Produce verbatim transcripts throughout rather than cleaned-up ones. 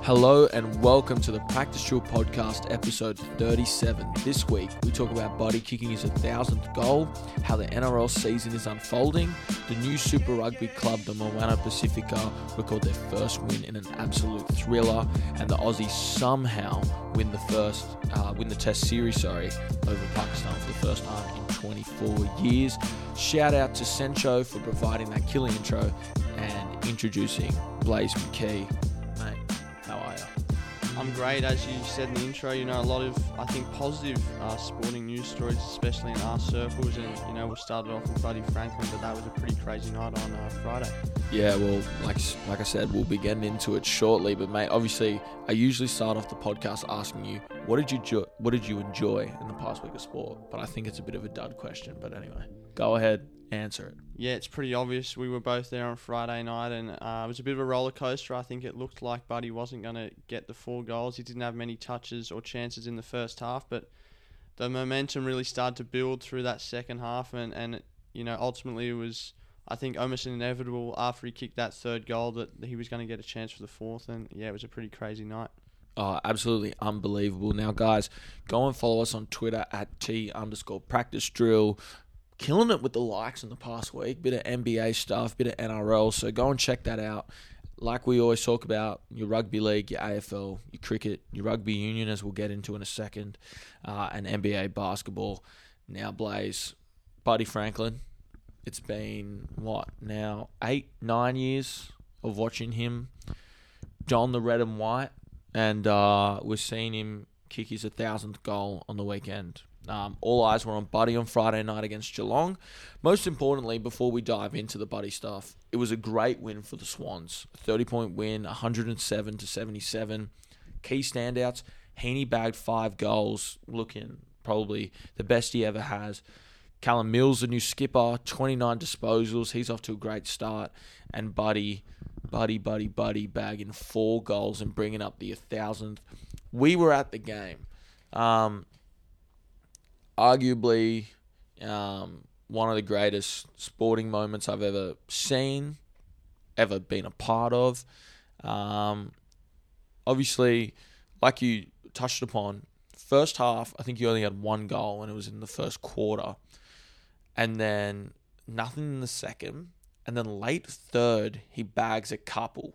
Hello and welcome to the Practice Drill Podcast, episode thirty-seven. This week, we talk about Buddy kicking his one thousandth goal, how the N R L season is unfolding, the new Super Rugby club, the Moana Pacifica, record their first win in an absolute thriller, and the Aussies somehow win the first, uh, win the Test series, sorry, over Pakistan for the first time in twenty-four years. Shout out to Sencho for providing that killer intro and introducing Blaze McKee. Mate, how are you? I'm great. As you said in the intro, you know, a lot of, I think, positive uh, sporting news stories, especially in our circles. And, you know, we started off with Buddy Franklin, but that was a pretty crazy night on uh, Friday. Yeah, well, like like I said, we'll be getting into it shortly. But, mate, obviously, I usually start off the podcast asking you, what did you jo- what did you enjoy in the past week of sport? But I think it's a bit of a dud question. But anyway, go ahead, answer it. Yeah, it's pretty obvious. We were both there on Friday night, and uh, it was a bit of a roller coaster. I think it looked like Buddy wasn't going to get the four goals. He didn't have many touches or chances in the first half, but the momentum really started to build through that second half, and, and you know, ultimately it was, I think, almost inevitable after he kicked that third goal that he was going to get a chance for the fourth, and yeah, it was a pretty crazy night. Oh, absolutely unbelievable. Now, guys, go and follow us on Twitter at T underscore practice drill. Killing it with the likes in the past week. Bit of N B A stuff, bit of N R L. So go and check that out. Like we always talk about, your rugby league, your A F L, your cricket, your rugby union, as we'll get into in a second, uh, and N B A basketball. Now, Blaze, Buddy Franklin, it's been, what, now eight, nine years of watching him don the red and white, and uh, we're seeing him kick his one thousandth goal on the weekend. Um, all eyes were on Buddy on Friday night against Geelong. Most importantly, before we dive into the Buddy stuff, it was a great win for the Swans. A thirty-point win, one hundred seven to seventy-seven. Key standouts, Heaney bagged five goals, looking probably the best he ever has. Callum Mills, the new skipper, twenty-nine disposals. He's off to a great start. And Buddy, Buddy, Buddy, Buddy bagging four goals and bringing up the one thousandth. We were at the game. Um... Arguably, um, one of the greatest sporting moments I've ever seen, ever been a part of. Um, obviously, like you touched upon, first half, I think you only had one goal, and it was in the first quarter. And then nothing in the second. And then late third, he bags a couple.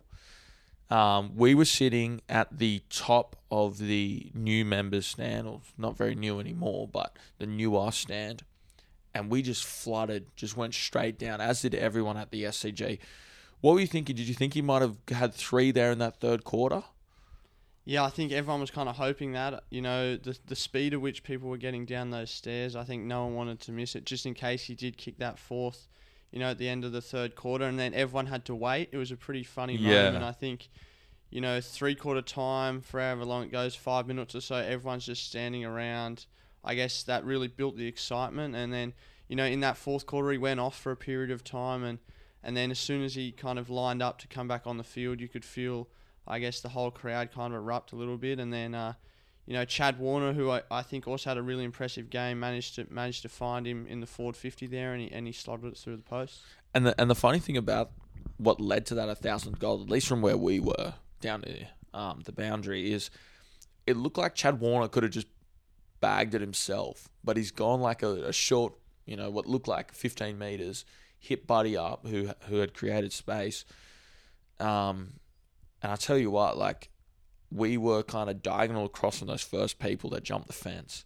Um, we were sitting at the top of the new members stand, or not very new anymore, but the newer stand, and we just flooded, just went straight down, as did everyone at the S C G. What were you thinking? Did you think he might have had three there in that third quarter? Yeah, I think everyone was kind of hoping that. You know, the the speed at which people were getting down those stairs, I think no one wanted to miss it, just in case he did kick that fourth, you know, at the end of the third quarter, and then everyone had to wait. It was a pretty funny Yeah. moment. I think, you know, three-quarter time, for however long it goes, five minutes or so, everyone's just standing around. I guess that really built the excitement. And then, you know, in that fourth quarter, he went off for a period of time. And, and then as soon as he kind of lined up to come back on the field, you could feel, I guess, the whole crowd kind of erupt a little bit. And then, uh, you know, Chad Warner, who I, I think also had a really impressive game, managed to managed to find him in the forward fifty there, and he, and he slotted it through the post. And the and the funny thing about what led to that one thousandth goal, at least from where we were, down to um, the boundary, is it looked like Chad Warner could have just bagged it himself, but he's gone like a, a short, you know, what looked like fifteen metres, hit Buddy up, who who had created space. Um, and I tell you what, like, we were kind of diagonal across from those first people that jumped the fence.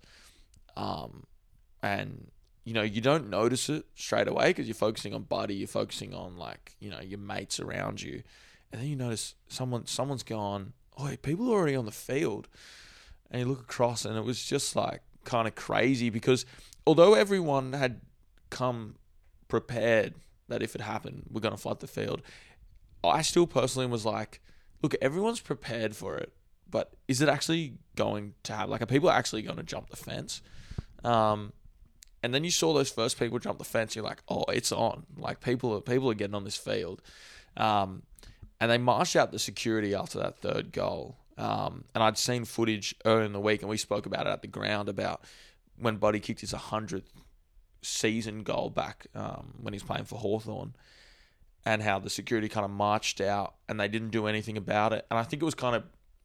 Um, and, you know, you don't notice it straight away because you're focusing on Buddy, you're focusing on, like, you know, your mates around you. And then you notice someone, someone's gone, oh, people are already on the field. And you look across and it was just, like, kind of crazy because although everyone had come prepared that if it happened, we're going to flood the field, I still personally was like, look, everyone's prepared for it, but is it actually going to happen? Like, are people actually going to jump the fence? Um, and then you saw those first people jump the fence. You're like, oh, it's on. Like, people are, people are getting on this field. Um, and they marched out the security after that third goal. Um, and I'd seen footage earlier in the week, and we spoke about it at the ground about when Buddy kicked his one hundredth season goal back um, when he was playing for Hawthorn. And how the security kind of marched out and they didn't do anything about it. And I think it was kind of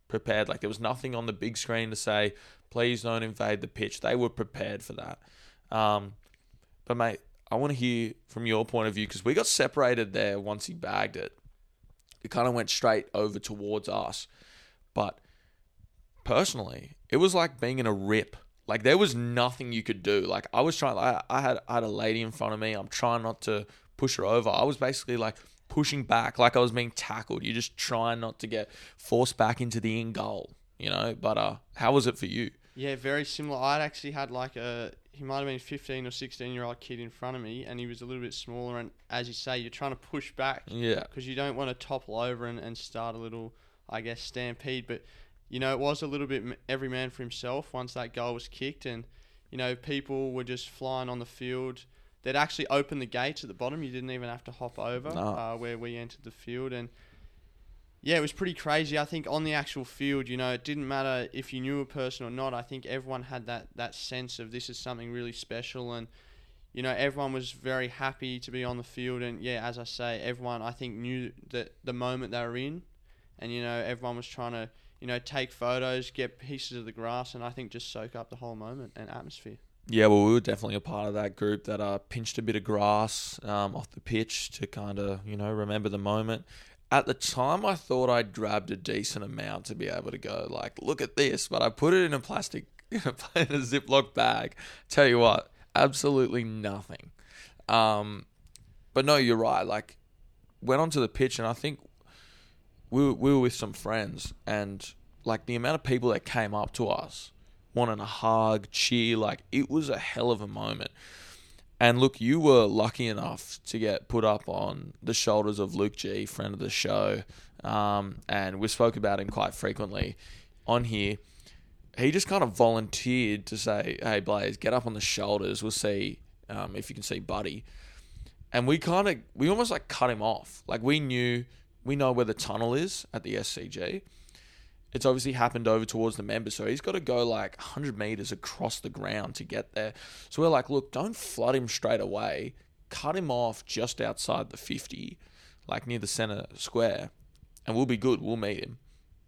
prepared. Like there was nothing on the big screen to say, please don't invade the pitch. They were prepared for that. Um, but mate, I want to hear from your point of view because we got separated there once he bagged it. It kind of went straight over towards us. But personally, it was like being in a rip. Like there was nothing you could do. Like I was trying, I, I had I had a lady in front of me. I'm trying not to push her over. I was basically like pushing back, like I was being tackled. You just try not to get forced back into the in goal, you know. But uh, how was it for you? Yeah, very similar. I'd actually had like a, he might have been a fifteen or sixteen year old kid in front of me, and he was a little bit smaller. And as you say, you're trying to push back, yeah, because you don't want to topple over and, and start a little, I guess, stampede. But you know, it was a little bit every man for himself once that goal was kicked, and you know, people were just flying on the field. They'd actually opened the gates at the bottom. You didn't even have to hop over no. uh, where we entered the field. And yeah, it was pretty crazy. I think on the actual field, you know, it didn't matter if you knew a person or not. I think everyone had that, that sense of this is something really special. And, you know, everyone was very happy to be on the field. And yeah, as I say, everyone, I think, knew that the moment they were in. And, you know, everyone was trying to, you know, take photos, get pieces of the grass, and I think just soak up the whole moment and atmosphere. Yeah, well, we were definitely a part of that group that uh, pinched a bit of grass um, off the pitch to kind of, you know, remember the moment. At the time, I thought I'd grabbed a decent amount to be able to go, like, look at this. But I put it in a plastic, in a, in a Ziploc bag. Tell you what, absolutely nothing. Um, but no, you're right. Like, went onto the pitch, and I think we were, we were with some friends. And, like, the amount of people that came up to us, wanting a hug, cheer, like it was a hell of a moment. And look, you were lucky enough to get put up on the shoulders of Luke G, friend of the show, um, and we spoke about him quite frequently on here. He just kind of volunteered to say, hey Blaze, get up on the shoulders, we'll see um, if you can see Buddy. And we kind of, we almost like cut him off. Like we knew, we know where the tunnel is at the S C G. It's obviously happened over towards the members, so he's got to go like one hundred metres across the ground to get there. So we're like, look, don't flood him straight away. Cut him off just outside the fifty, like near the centre square, and we'll be good. We'll meet him.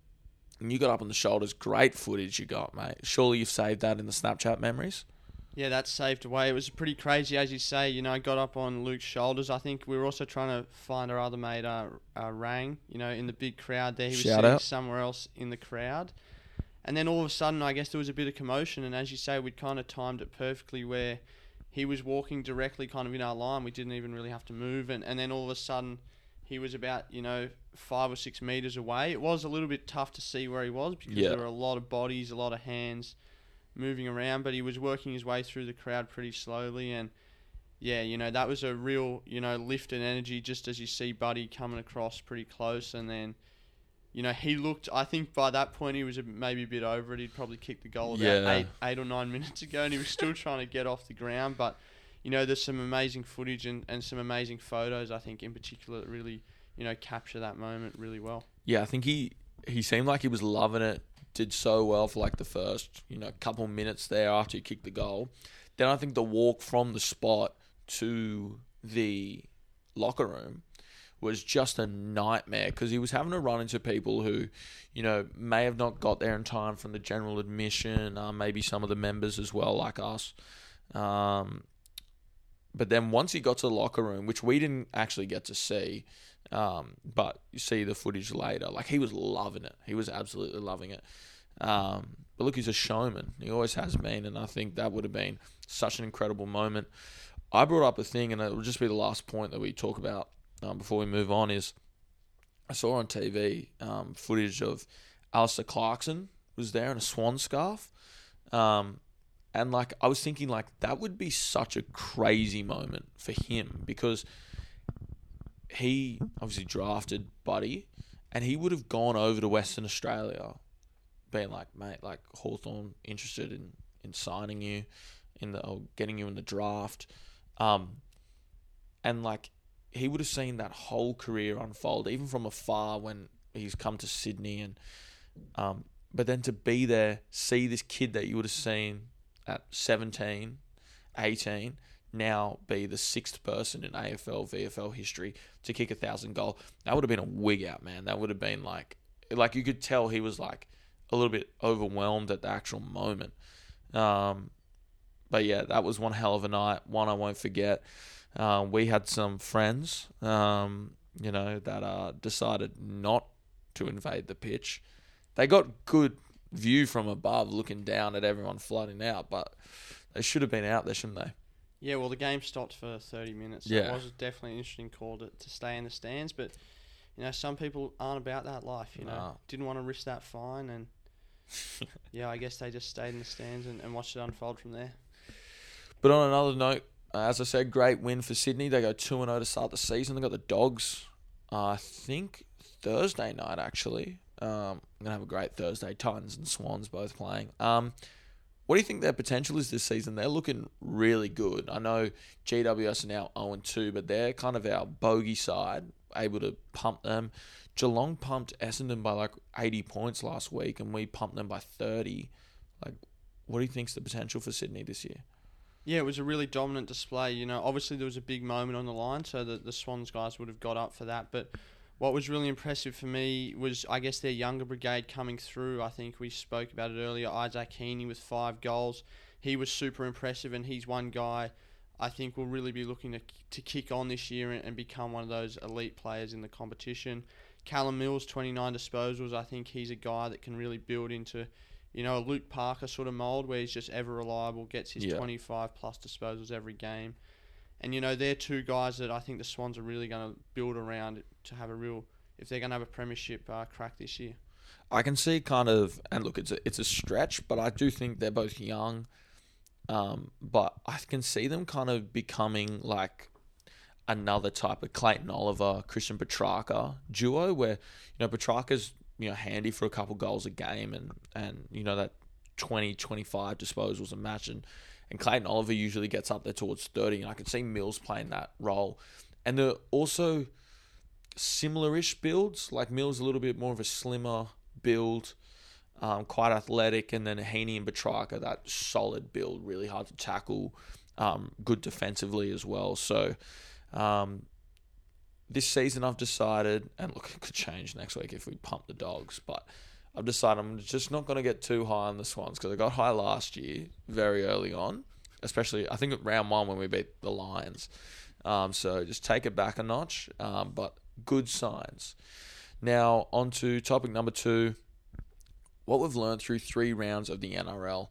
And you got up on the shoulders. Great footage you got, mate. Surely you've saved that in the Snapchat memories? Yeah, that's saved away. It was pretty crazy, as you say. You know, I got up on Luke's shoulders. I think we were also trying to find our other mate, uh, uh, Rang, you know, in the big crowd there. He was Shout sitting out. somewhere else in the crowd. And then all of a sudden, I guess there was a bit of commotion. And as you say, we'd kind of timed it perfectly where he was walking directly kind of in our line. We didn't even really have to move. And, and then all of a sudden, he was about, you know, five or six metres away. It was a little bit tough to see where he was because Yeah. there were a lot of bodies, a lot of hands moving around, but he was working his way through the crowd pretty slowly. And yeah, you know, that was a real, you know, lift in energy just as you see Buddy coming across pretty close. And then, you know, he looked, I think by that point he was a, maybe a bit over it. He'd probably kicked the goal about Yeah. eight, eight or nine minutes ago, and he was still trying to get off the ground. But, you know, there's some amazing footage and, and some amazing photos, I think, in particular, that really, you know, capture that moment really well. Yeah, I think he, he seemed like he was loving it. Did so well for like the first, you know, couple minutes there after he kicked the goal. Then I think the walk from the spot to the locker room was just a nightmare because he was having to run into people who, you know, may have not got there in time from the general admission, uh, maybe some of the members as well, like us. Um, but then once he got to the locker room, which we didn't actually get to see, Um, but you see the footage later. Like, he was loving it. He was absolutely loving it. Um, but look, he's a showman. He always has been, and I think that would have been such an incredible moment. I brought up a thing, and it will just be the last point that we talk about um, before we move on, is I saw on T V um, footage of Alistair Clarkson was there in a swan scarf. Um, and, like, I was thinking, like, that would be such a crazy moment for him because he obviously drafted Buddy, and he would have gone over to Western Australia, being like, mate, like Hawthorn interested in, in signing you, in the or getting you in the draft, um, and like he would have seen that whole career unfold, even from afar when he's come to Sydney, and um, but then to be there, see this kid that you would have seen at seventeen, eighteen. Now be the sixth person in A F L, V F L history to kick a thousand goal. That would have been a wig out, man. That would have been like, like you could tell he was like, a little bit overwhelmed at the actual moment. Um, but yeah, that was one hell of a night. One I won't forget. Uh, we had some friends, um, you know, that uh, decided not to invade the pitch. They got good view from above, looking down at everyone flooding out, but they should have been out there, shouldn't they? Yeah, well, the game stopped for thirty minutes. So Yeah. It was definitely an interesting call to, to stay in the stands, but you know, some people aren't about that life. You know, Nah. didn't want to risk that fine, and yeah, I guess they just stayed in the stands and, and watched it unfold from there. But on another note, uh, as I said, great win for Sydney. They go two and zero to start the season. They got the Dogs, uh, I think Thursday night actually. Um, I'm gonna have a great Thursday. Titans and Swans both playing. Um, what do you think their potential is this season? They're looking really good. I know G W S are now zero and two, but they're kind of our bogey side, able to pump them. Geelong pumped Essendon by like eighty points last week, and we pumped them by thirty. Like, what do you think's the potential for Sydney this year? Yeah, it was a really dominant display. You know, obviously there was a big moment on the line, so the, the Swans guys would have got up for that. But what was really impressive for me was, I guess, their younger brigade coming through. I think we spoke about it earlier. Isaac Heaney with five goals. He was super impressive, and he's one guy I think will really be looking to to kick on this year and, and become one of those elite players in the competition. Callum Mills, twenty-nine disposals. I think he's a guy that can really build into, you know, a Luke Parker sort of mould where he's just ever reliable, gets his Yeah. twenty-five plus disposals every game. And, you know, they're two guys that I think the Swans are really going to build around to have a real, if they're going to have a premiership uh, crack this year. I can see kind of, and look, it's a, it's a stretch, but I do think they're both young. Um, but I can see them kind of becoming like another type of Clayton Oliver, Christian Petrarca duo where, you know, Petrarca's, you know, handy for a couple goals a game and, and you know, that twenty, twenty-five disposals a match. And, and Clayton Oliver usually gets up there towards thirty. And I can see Mills playing that role. And they're also similar-ish builds. Like Mills a little bit more of a slimmer build, um, quite athletic. And then Heaney and Petrarca, that solid build, really hard to tackle, um, good defensively as well. So um, this season I've decided, and look, it could change next week if we pump the Dogs, but I've decided I'm just not going to get too high on the Swans because I got high last year very early on, especially I think at round one when we beat the Lions. Um, so just take it back a notch, um, but good signs. Now on to topic number two, what we've learned through three rounds of the N R L.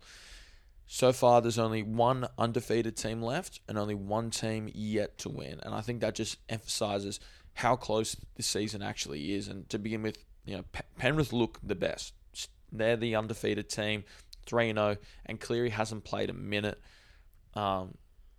So far, there's only one undefeated team left and only one team yet to win. And I think that just emphasises how close this season actually is. And to begin with, you know, Penrith look the best. They're the undefeated team, three and oh, and Cleary hasn't played a minute. Um,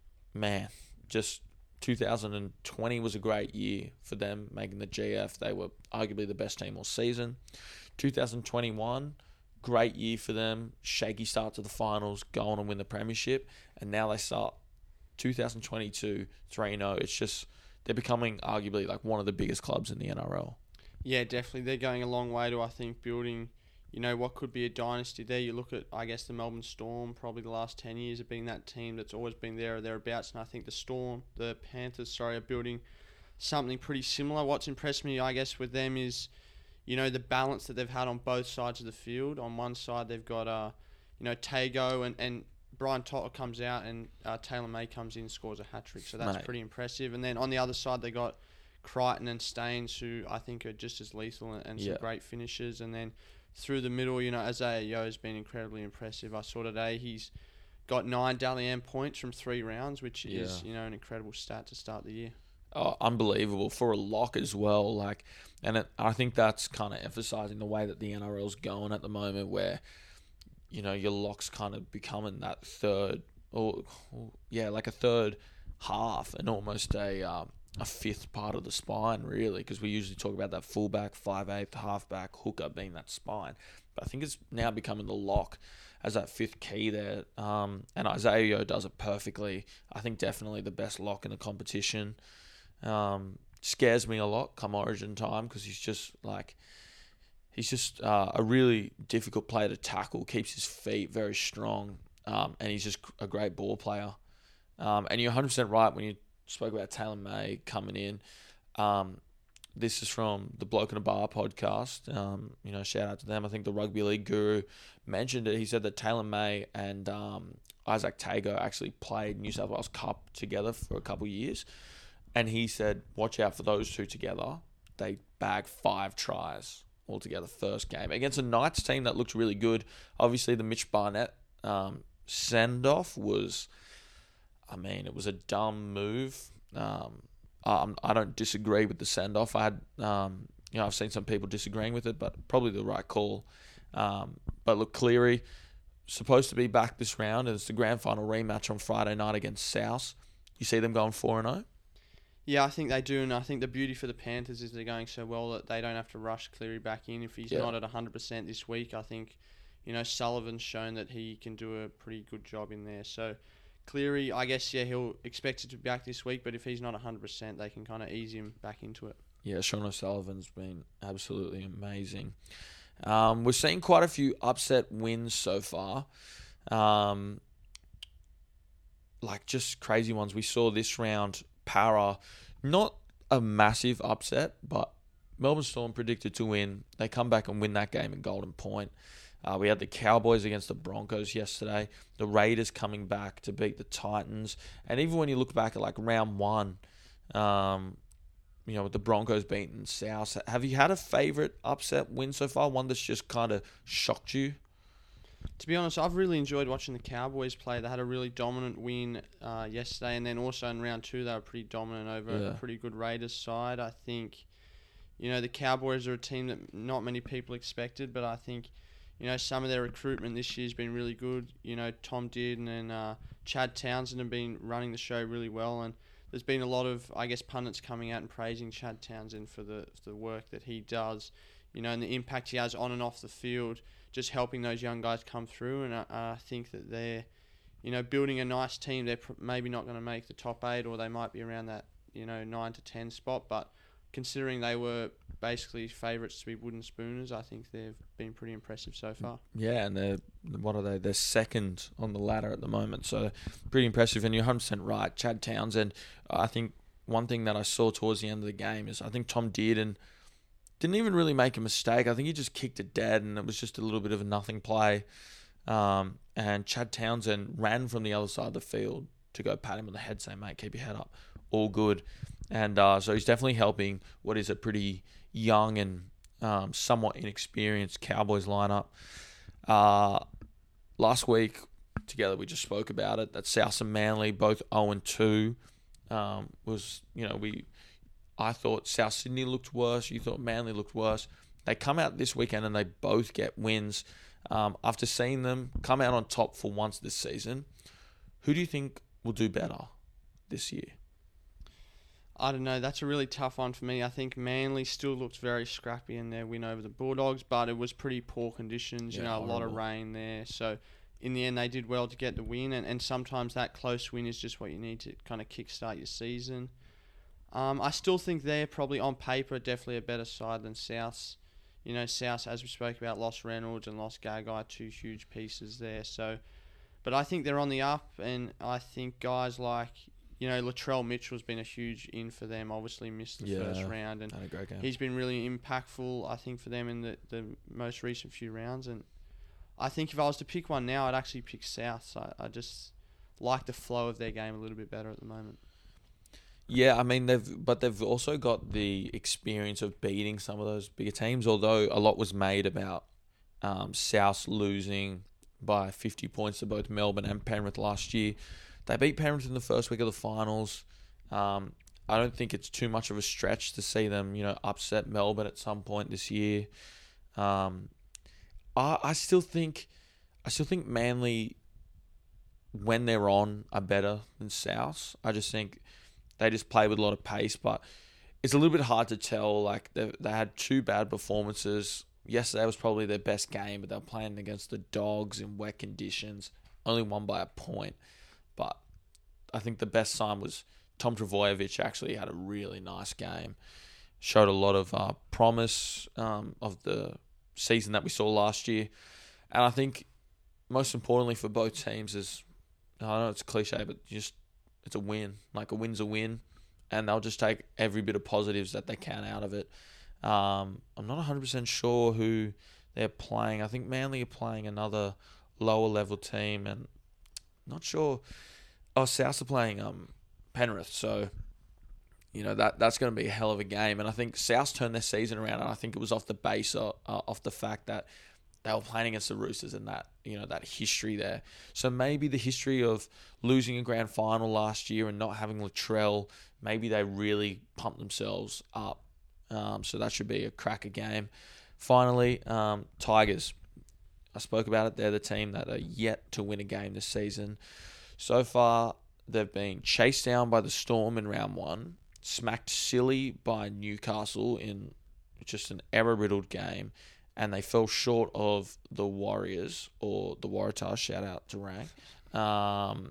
man, just two thousand twenty was a great year for them, making the G F. They were arguably the best team all season. two thousand twenty-one, great year for them. Shaky start to the finals, go on and win the premiership. And now they start two thousand twenty-two, three and oh. It's just, they're becoming arguably like one of the biggest clubs in the N R L. Yeah, definitely. They're going a long way to, I think, building, you know, what could be a dynasty there. You look at, I guess, the Melbourne Storm, probably the last ten years have been that team that's always been there or thereabouts. And I think the Storm, the Panthers, sorry, are building something pretty similar. What's impressed me, I guess, with them is, you know, the balance that they've had on both sides of the field. On one side, they've got, uh, you know, Tago and, and Brian Totter comes out and uh, Taylor May comes in and scores a hat-trick. So that's Mate. pretty impressive. And then on the other side, they got Crichton and Staines, who I think are just as lethal and, and some Yeah. great finishers. And then through the middle, you know, Isaiah Yeo has been incredibly impressive. I saw today he's got nine Dally M points from three rounds, which Yeah. is, you know, an incredible stat to start the year. Oh, unbelievable for a lock as well. Like, and it, I think that's kind of emphasising the way that the N R L's going at the moment, where, you know, your lock's kind of becoming that third, or, or yeah, like a third half and almost a um, a fifth part of the spine, really, because we usually talk about that fullback, five eighth, halfback, hooker being that spine. But I think it's now becoming the lock as that fifth key there. Um, and Isaiah Yeo does it perfectly. I think definitely the best lock in the competition. Um, scares me a lot come Origin time because he's just like he's just uh, a really difficult player to tackle. Keeps his feet very strong, um, and he's just a great ball player. Um, and you're one hundred percent right when you spoke about Taylor May coming in. Um, this is from the Bloke in a Bar podcast. Um, you know, shout out to them. I think the Rugby League Guru mentioned it. He said that Taylor May and um, Isaac Tago actually played New South Wales Cup together for a couple of years. And he said, watch out for those two together. They bagged five tries altogether first game against a Knights team that looked really good. Obviously, the Mitch Barnett um, send-off was, I mean, it was a dumb move. Um, um, I don't disagree with the send-off. I had, um, you know, I've seen some people disagreeing with it, but probably the right call. Um, but look, Cleary supposed to be back this round, and it's the grand final rematch on Friday night against South. You see them going four and oh? Yeah, I think they do, and I think the beauty for the Panthers is they're going so well that they don't have to rush Cleary back in. If he's Yeah. not at one hundred percent this week, I think, you know, Sullivan's shown that he can do a pretty good job in there. So Cleary, I guess, yeah, he'll expect it to be back this week, but if he's not one hundred percent, they can kind of ease him back into it. Yeah, Sean O'Sullivan's been absolutely amazing. Um, we're seeing quite a few upset wins so far. Um, like just crazy ones. We saw this round, Para, not a massive upset, but Melbourne Storm predicted to win. They come back and win that game in Golden Point. Uh, we had the Cowboys against the Broncos yesterday. The Raiders coming back to beat the Titans. And even when you look back at like round one, um, you know, with the Broncos beating South, have you had a favourite upset win so far? One that's just kind of shocked you? To be honest, I've really enjoyed watching the Cowboys play. They had a really dominant win uh, yesterday, and then also in round two, they were pretty dominant over Yeah. a pretty good Raiders side. I think, you know, the Cowboys are a team that not many people expected, but I think, you know, some of their recruitment this year has been really good. You know, Tom Dearden and uh, Chad Townsend have been running the show really well, and there's been a lot of, I guess, pundits coming out and praising Chad Townsend for the for the work that he does, you know, and the impact he has on and off the field, just helping those young guys come through. And I, I think that they're, you know, building a nice team. They're pr- maybe not going to make the top eight, or they might be around that, you know, nine to ten spot. But considering they were basically favourites to be wooden spooners, I think they've been pretty impressive so far. Yeah, and they're, what are they? They're second on the ladder at the moment, so pretty impressive. And you're one hundred percent right. Chad Townsend, I think one thing that I saw towards the end of the game is I think Tom Dearden didn't even really make a mistake. I think he just kicked it dead, and it was just a little bit of a nothing play. Um, and Chad Townsend ran from the other side of the field to go pat him on the head, saying, mate, keep your head up. All good. And uh, so he's definitely helping what is a pretty young and um, somewhat inexperienced Cowboys lineup. Uh, last week, together, we just spoke about it, that South and Manly, both oh and two, um, was, you know, we... I thought South Sydney looked worse. You thought Manly looked worse. They come out this weekend and they both get wins. Um, after seeing them come out on top for once this season, who do you think will do better this year? I don't know. That's a really tough one for me. I think Manly still looked very scrappy in their win over the Bulldogs, but it was pretty poor conditions. You Yeah, know, a lot of horrible. rain there. So in the end, they did well to get the win, and, and sometimes that close win is just what you need to kind of kickstart your season. Um, I still think they're probably on paper definitely a better side than South's. You know, South, as we spoke about, lost Reynolds and lost Gagai, two huge pieces there. So, but I think they're on the up, and I think guys like, you know, Latrell Mitchell's been a huge in for them. Obviously missed the Yeah, first round, and Had a great game. he's been really impactful, I think, for them in the, the most recent few rounds. And I think if I was to pick one now, I'd actually pick South. So I, I just like the flow of their game a little bit better at the moment. Yeah, I mean they've, but they've also got the experience of beating some of those bigger teams. Although a lot was made about um, South losing by fifty points to both Melbourne and Penrith last year, they beat Penrith in the first week of the finals. Um, I don't think it's too much of a stretch to see them, you know, upset Melbourne at some point this year. Um, I I still think, I still think Manly, when they're on, are better than South. I just think they just play with a lot of pace, but it's a little bit hard to tell. Like they they had two bad performances. Yesterday was probably their best game, but they were playing against the Dogs in wet conditions. Only won by a point, but I think the best sign was Tom Travojevic actually had a really nice game. Showed a lot of uh, promise um, of the season that we saw last year, and I think most importantly for both teams is, I know it's cliche, but just it's a win. Like a win's a win. and they'll just take every bit of positives that they can out of it. Um, I'm not one hundred percent sure who they're playing. I think Manly are playing another lower level team, and not sure. Oh, South are playing um Penrith, so you know that that's going to be a hell of a game. And I think South turned their season around, and I think it was off the base of, uh, off the fact that they were playing against the Roosters and that you know that history there. So maybe the history of losing a grand final last year and not having Latrell, maybe they really pumped themselves up. Um, so that should be a cracker game. Finally, um, Tigers. I spoke about it. They're the team that are yet to win a game this season. So far, they've been chased down by the Storm in round one, smacked silly by Newcastle in just an error-riddled game, and they fell short of the Warriors, or the Waratahs, shout out to Rang. Um,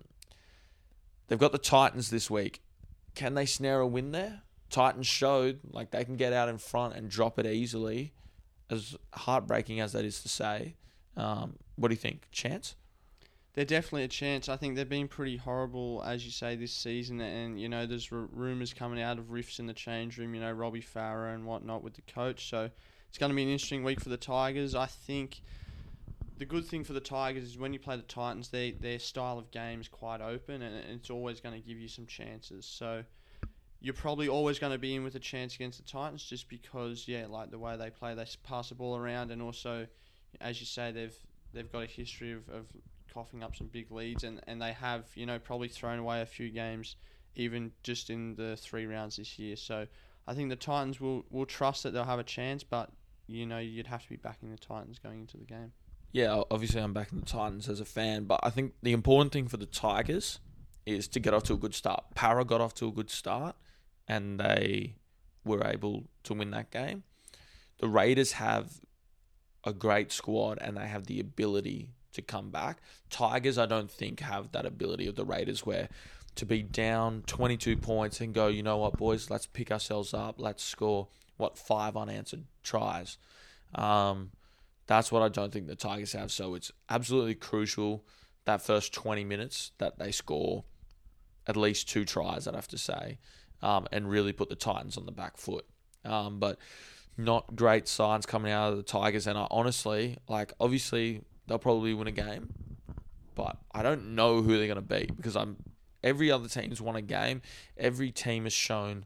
they've got the Titans this week. Can they snare a win there? Titans showed like they can get out in front and drop it easily, as heartbreaking as that is to say. Um, what do you think? Chance? They're definitely a chance. I think they've been pretty horrible, as you say, this season. And, you know, there's r- rumours coming out of rifts in the change room, you know, Robbie Farah and whatnot with the coach. So it's going to be an interesting week for the Tigers. I think the good thing for the Tigers is when you play the Titans, they, their style of game is quite open, and it's always going to give you some chances. So you're probably always going to be in with a chance against the Titans just because, yeah, like the way they play, they pass the ball around, and also, as you say, they've they've got a history of, of coughing up some big leads, and, and they have, you know, probably thrown away a few games even just in the three rounds this year. So I think the Titans will, will trust that they'll have a chance, but, you know, you'd have to be backing the Titans going into the game. Yeah, obviously I'm backing the Titans as a fan, but I think the important thing for the Tigers is to get off to a good start. Para got off to a good start, and they were able to win that game. The Raiders have a great squad, and they have the ability to come back. Tigers, I don't think, have that ability of the Raiders, where to be down twenty-two points and go, you know what, boys, let's pick ourselves up. Let's score, what, five unanswered tries. Um, that's what I don't think the Tigers have. So it's absolutely crucial that first twenty minutes that they score at least two tries, I'd have to say, um, and really put the Titans on the back foot. Um, but not great signs coming out of the Tigers. And I honestly, like, obviously they'll probably win a game, but I don't know who they're going to beat, because I'm every other team's won a game. Every team has shown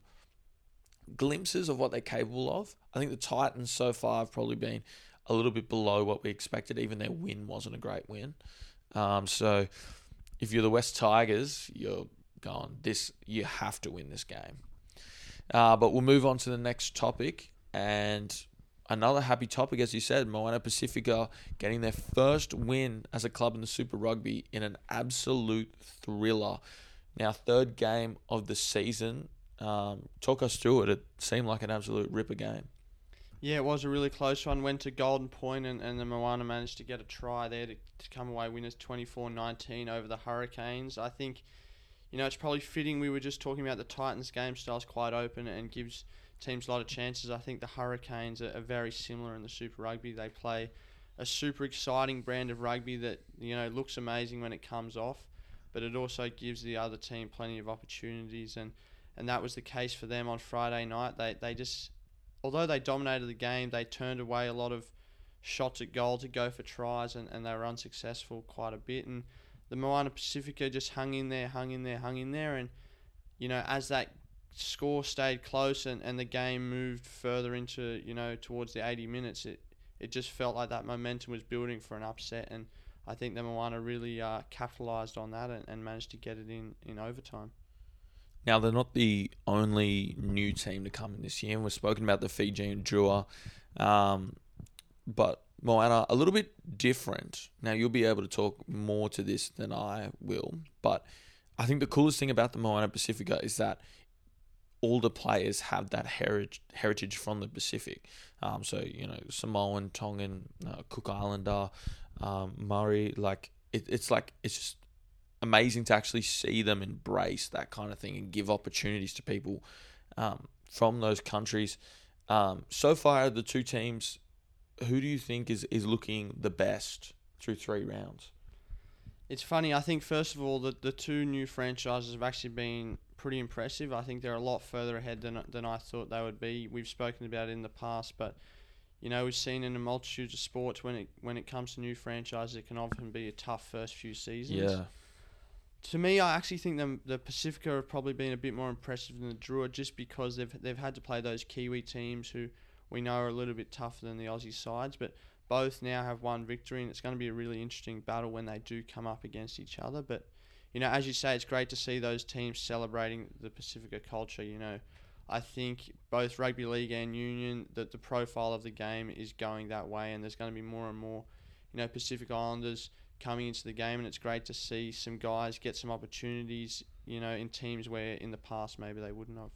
glimpses of what they're capable of. I think the Titans so far have probably been a little bit below what we expected. Even their win wasn't a great win. Um, so if you're the West Tigers, you're going, this, you have to win this game. Uh, but we'll move on to the next topic, and another happy topic, as you said, Moana Pacifica getting their first win as a club in the Super Rugby in an absolute thriller. Now, third game of the season. Um, talk us through it. It seemed like an absolute ripper game. Yeah, it was a really close one. Went to Golden Point, and, and the Moana managed to get a try there to, to come away winners twenty-four nineteen over the Hurricanes. I think, you know, it's probably fitting. We were just talking about the Titans' game style's quite open and gives teams a lot of chances. I think the Hurricanes are, are very similar in the Super Rugby. They play a super exciting brand of rugby that, you know, looks amazing when it comes off, but it also gives the other team plenty of opportunities, and, and that was the case for them on Friday night. They they just, although they dominated the game, they turned away a lot of shots at goal to go for tries, and, and they were unsuccessful quite a bit. And the Moana Pacifica just hung in there, hung in there, hung in there, and, you know, as that score stayed close and, and the game moved further into, you know, towards the eighty minutes, it, it just felt like that momentum was building for an upset, and I think the Moana really uh, capitalised on that and, and managed to get it in, in overtime. Now, they're not the only new team to come in this year, and we've spoken about the Fijian Drua, um, but Moana, a little bit different. Now, you'll be able to talk more to this than I will, but I think the coolest thing about the Moana Pacifica is that all the players have that heritage heritage from the Pacific. Um, so, you know, Samoan, Tongan, uh, Cook Islander, um, Murray, like, it, it's like, it's just amazing to actually see them embrace that kind of thing and give opportunities to people um, from those countries. Um, so far, the two teams, who do you think is, is looking the best through three rounds? It's funny, I think, first of all, that the two new franchises have actually been pretty impressive. I think they're a lot further ahead than than I thought they would be. We've spoken about it in the past, but you know, we've seen in a multitude of sports when it when it comes to new franchises, it can often be a tough first few seasons. Yeah. To me, I actually think the the Pacifica have probably been a bit more impressive than the Drua, just because they've they've had to play those Kiwi teams who we know are a little bit tougher than the Aussie sides, but both now have one victory, and it's going to be a really interesting battle when they do come up against each other. But you know, as you say, it's great to see those teams celebrating the Pacifica culture. You know, I think both rugby league and union, that the profile of the game is going that way, and there's going to be more and more, you know, Pacific Islanders coming into the game, and it's great to see some guys get some opportunities, you know, in teams where in the past maybe they wouldn't have.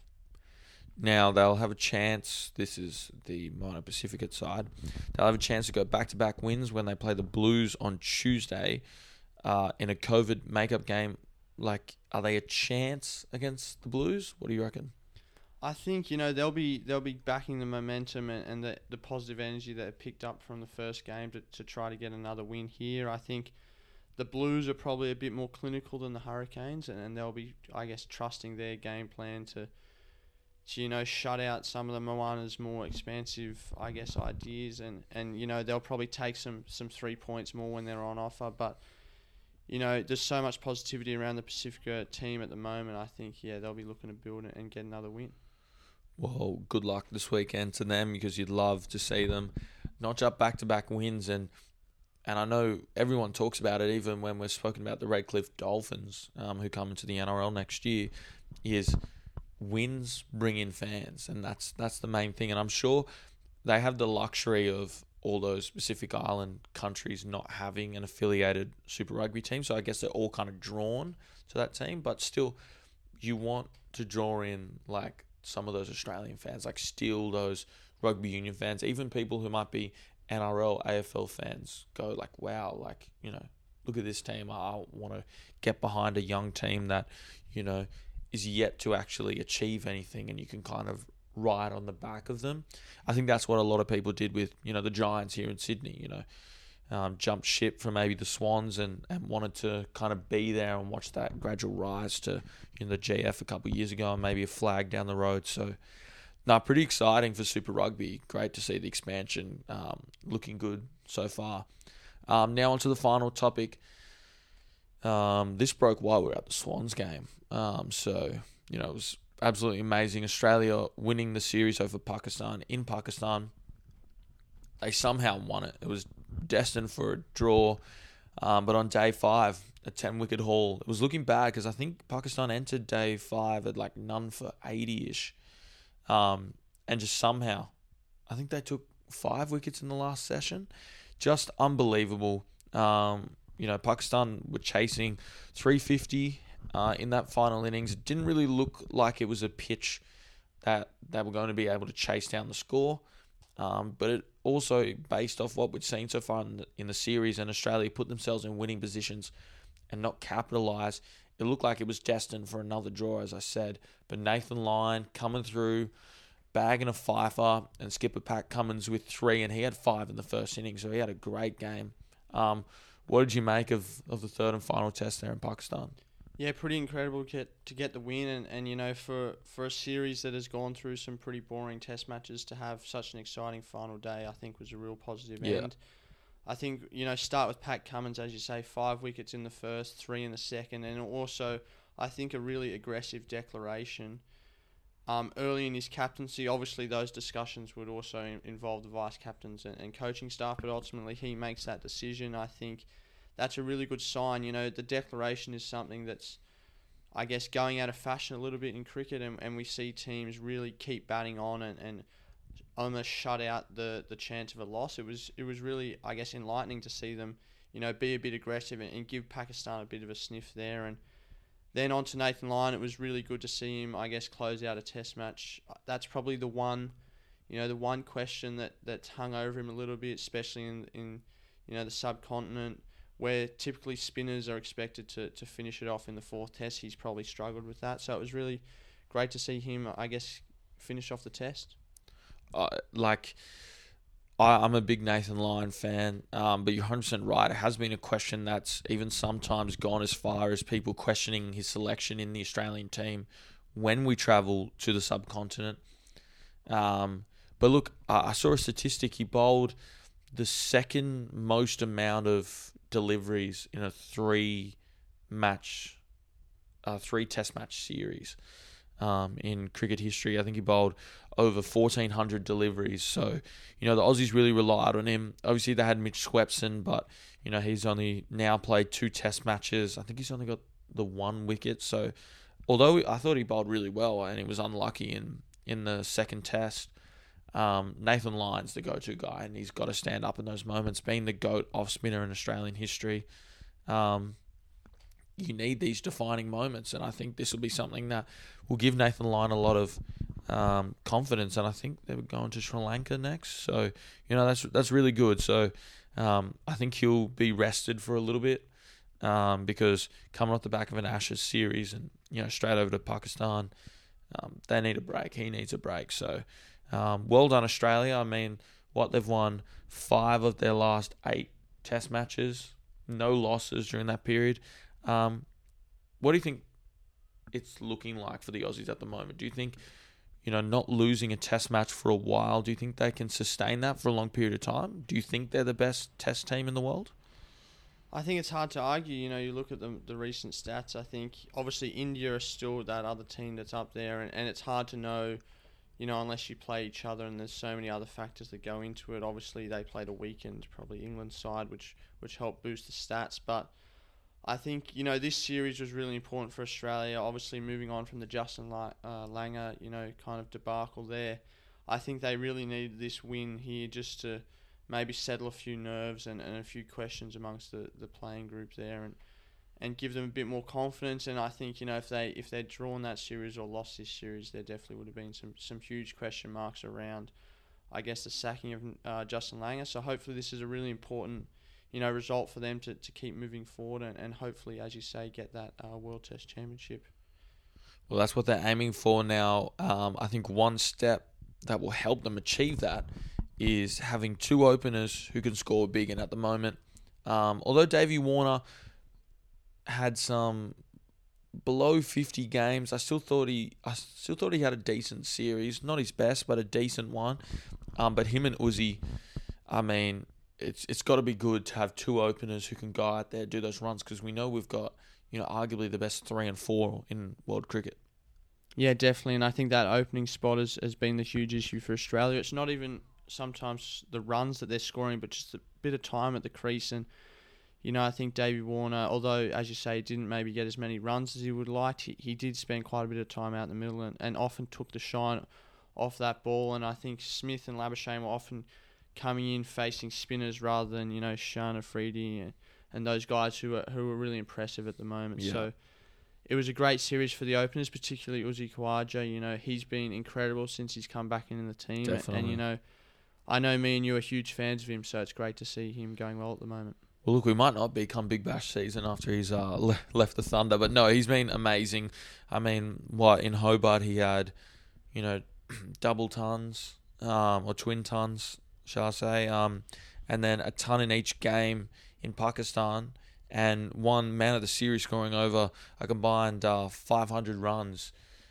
Now they'll have a chance. This is the Moana Pacifica side. They'll have a chance to go back-to-back wins when they play the Blues on Tuesday uh, in a COVID makeup game. Like, are they a chance against the Blues? What do you reckon? I think, you know, they'll be they'll be backing the momentum and, and the, the positive energy that they picked up from the first game to, to try to get another win here. I think the Blues are probably a bit more clinical than the Hurricanes, and, and they'll be, I guess, trusting their game plan to, to, you know, shut out some of the Moana's more expansive, I guess, ideas. And, and you know, they'll probably take some, some three points more when they're on offer. But, you know, there's so much positivity around the Pacifica team at the moment. I think, yeah, they'll be looking to build it and get another win. Well, good luck this weekend to them, because you'd love to see them notch up back-to-back wins. And and I know everyone talks about it, even when we're spoken about the Redcliffe Dolphins, um, who come into the N R L next year, is wins bring in fans. And that's that's the main thing. And I'm sure they have the luxury of all those Pacific Island countries not having an affiliated Super Rugby team. So I guess they're all kind of drawn to that team. But still, you want to draw in, like, some of those Australian fans, like still those rugby union fans, even people who might be N R L, A F L fans, go like, wow, like, you know, look at this team. I want to get behind a young team that, you know, is yet to actually achieve anything, and you can kind of ride on the back of them. I think that's what a lot of people did with, you know, the Giants here in Sydney, you know, um, jumped ship from maybe the Swans and, and wanted to kind of be there and watch that gradual rise to, you know, the G F a couple of years ago and maybe a flag down the road. So, no, pretty exciting for Super Rugby. Great to see the expansion um, looking good so far. Um, now on to the final topic. Um, this broke while we were at the Swans game. Um, so, you know, it was absolutely amazing. Australia winning the series over Pakistan in Pakistan. They somehow won it. It was destined for a draw. Um, but on day five, a ten-wicket haul. It was looking bad because I think Pakistan entered day five at like none for eighty-ish. Um, and just somehow, I think they took five wickets in the last session. Just unbelievable. Um, you know, Pakistan were chasing three fifty uh, in that final innings. It didn't really look like it was a pitch that they were going to be able to chase down the score. Um, but it also, based off what we've seen so far in the, in the series, and Australia put themselves in winning positions and not capitalise, it looked like it was destined for another draw, as I said. But Nathan Lyon coming through, bagging a fifer, and skipper Pat Cummins with three, and he had five in the first inning, so he had a great game. Um, what did you make of, of the third and final test there in Pakistan? Yeah, pretty incredible to get, to get the win, and, and you know, for, for a series that has gone through some pretty boring test matches, to have such an exciting final day, I think was a real positive Yeah. end. I think, you know, start with Pat Cummins, as you say, five wickets in the first, three in the second, and also, I think, a really aggressive declaration. Um, early in his captaincy, obviously those discussions would also in, involve the vice captains and, and coaching staff, but ultimately he makes that decision. I think that's a really good sign. You know, the declaration is something that's, I guess, going out of fashion a little bit in cricket, and, and we see teams really keep batting on and, and almost shut out the, the chance of a loss. It was it was really, I guess, enlightening to see them, you know, be a bit aggressive and, and give Pakistan a bit of a sniff there. And then on to Nathan Lyon. It was really good to see him, I guess, close out a test match. That's probably the one, you know, the one question that, that's hung over him a little bit, especially in, in you know, the subcontinent, where typically spinners are expected to, to finish it off in the fourth test. He's probably struggled with that. So it was really great to see him, I guess, finish off the test. Uh, like, I, I'm a big Nathan Lyon fan, um, but you're one hundred percent right. It has been a question that's even sometimes gone as far as people questioning his selection in the Australian team when we travel to the subcontinent. Um, but look, I, I saw a statistic. He bowled the second most amount of deliveries in a three match, uh, three test match series um, in cricket history. I think he bowled over fourteen hundred deliveries. So, you know, the Aussies really relied on him. Obviously, they had Mitch Swepson, but, you know, he's only now played two test matches. I think he's only got the one wicket. So, although I thought he bowled really well and he was unlucky in, in the second test, um, Nathan Lyon's the go-to guy, and he's got to stand up in those moments. Being the GOAT off-spinner in Australian history, um, you need these defining moments, and I think this will be something that will give Nathan Lyon a lot of um, confidence. And I think they were going to Sri Lanka next, so you know that's that's really good. So um, I think he'll be rested for a little bit um, because coming off the back of an Ashes series and you know straight over to Pakistan, um, they need a break. He needs a break. So um, well done, Australia. I mean, what they've won five of their last eight Test matches, no losses during that period. Um, what do you think it's looking like for the Aussies at the moment? Do you think, you know, not losing a test match for a while, do you think they can sustain that for a long period of time? Do you think they're the best test team in the world? I think it's hard to argue. You know, you look at the the recent stats, I think obviously India is still that other team that's up there, and, and it's hard to know, you know, unless you play each other, and there's so many other factors that go into it. Obviously, they played a weekend, probably England's side, which, which helped boost the stats, but I think, you know, this series was really important for Australia. Obviously, moving on from the Justin La- uh, Langer, you know, kind of debacle there. I think they really needed this win here just to maybe settle a few nerves and, and a few questions amongst the, the playing group there and, and give them a bit more confidence. And I think, you know, if, they, if they'd drawn that series or lost this series, there definitely would have been some, some huge question marks around, I guess, the sacking of uh, Justin Langer. So hopefully this is a really important, you know, result for them to, to keep moving forward and, and hopefully, as you say, get that uh, World Test Championship. Well, that's what they're aiming for now. Um, I think one step that will help them achieve that is having two openers who can score big. And at the moment, um, although Davey Warner had some below fifty games, I still thought he, I still thought he had a decent series. Not his best, but a decent one. Um, but him and Uzi, I mean, It's it's got to be good to have two openers who can go out there, do those runs, because we know we've got, you know, arguably the best three and four in world cricket. Yeah, definitely, and I think that opening spot has, has been the huge issue for Australia. It's not even sometimes the runs that they're scoring, but just a bit of time at the crease. And, you know, I think Davey Warner, although, as you say, didn't maybe get as many runs as he would like, he, he did spend quite a bit of time out in the middle and, and often took the shine off that ball. And I think Smith and Labuschagne were often coming in facing spinners rather than, you know, Shan Afridi and, and those guys who are who are really impressive at the moment. Yeah. So it was a great series for the openers, particularly Uzi Khawaja. You know, he's been incredible since he's come back in the team. Definitely. And, you know, I know me and you are huge fans of him, so it's great to see him going well at the moment. Well, look, we might not be come Big Bash season after he's uh, le- left the Thunder, but no, he's been amazing. I mean, what, in Hobart he had, you know, double tons um, or twin tons, shall I say, um, and then a ton in each game in Pakistan, and one man of the series scoring over a combined uh, five hundred runs.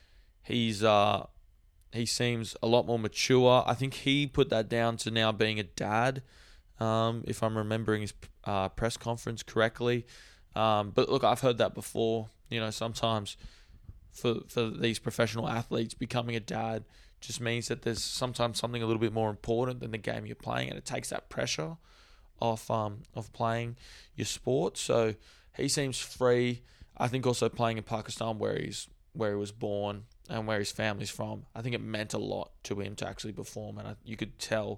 He's uh, he seems a lot more mature. I think he put that down to now being a dad, um, if I'm remembering his uh, press conference correctly. Um, but look, I've heard that before. You know, sometimes for for these professional athletes, becoming a dad just means that there's sometimes something a little bit more important than the game you're playing, and it takes that pressure off um of playing your sport. So he seems free. I think also playing in Pakistan, where he's where he was born and where his family's from, I think it meant a lot to him to actually perform, and I, you could tell.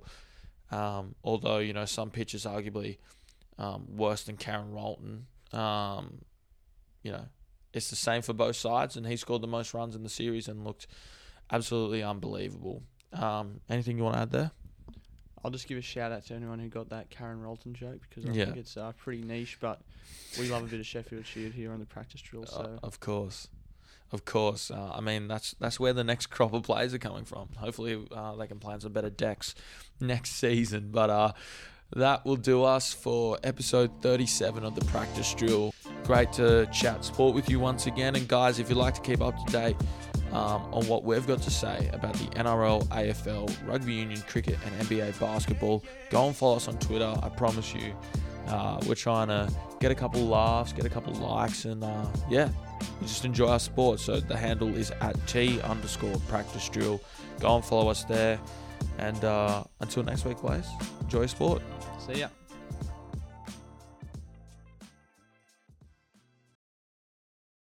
Um, although you know some pitches arguably um, worse than Karen Rolton, um, you know it's the same for both sides, and he scored the most runs in the series and looked absolutely unbelievable. Um, anything you want to add there? I'll just give a shout out to anyone who got that Karen Rolton joke, because I yeah. think it's uh, pretty niche, but we love a bit of Sheffield Shield here on the practice drill. So uh, of course, of course. Uh, I mean that's that's where the next crop of players are coming from. Hopefully uh, they can plan some better decks next season. But uh, that will do us for episode thirty-seven of the practice drill. Great to chat sport with you once again, and guys, if you'd like to keep up to date um, on what we've got to say about the N R L, A F L, rugby union, cricket, and N B A basketball. Go and follow us on Twitter. I promise you, uh, we're trying to get a couple laughs, get a couple likes, and uh, yeah, we just enjoy our sport. So the handle is at T underscore practice drill. Go and follow us there. And uh, until next week, boys, enjoy your sport. See ya.